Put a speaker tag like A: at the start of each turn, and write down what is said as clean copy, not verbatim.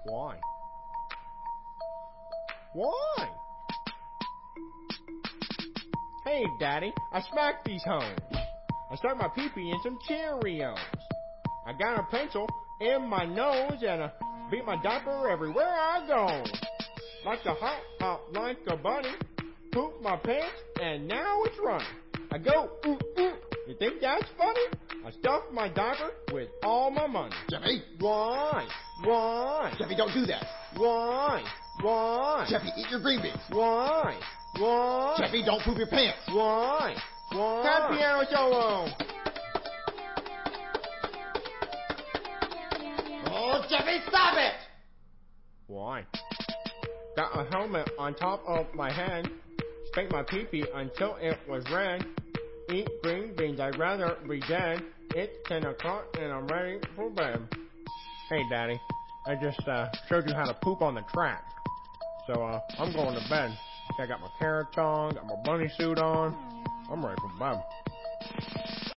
A: Why? Why? Hey, Daddy, I smacked these hoes. I stuck my pee-pee in some Cheerios. I got a pencil in my nose and I beat my diaper everywhere I go. Like a hop like a bunny, poop my pants and now it's running. I go, ooh, ooh. You think that's funny? I stuffed my diaper with all my money.
B: Jeffy!
A: Why? Why?
B: Jeffy, don't do that.
A: Why? Why?
B: Jeffy, eat your green beans.
A: Why? Why?
B: Jeffy, don't poop your pants.
A: Why? Why? Cat piano solo.
B: Oh, Jeffy, stop it!
A: Why? Got a helmet on top of my head. Spanked my pee-pee until it was red. Eat green beans, I'd rather be dead. It's 10 o'clock and I'm ready for bed. Hey, Daddy, I just showed you how to poop on the track. So I'm going to bed. I got my carrots on, got my bunny suit on. I'm ready for bed.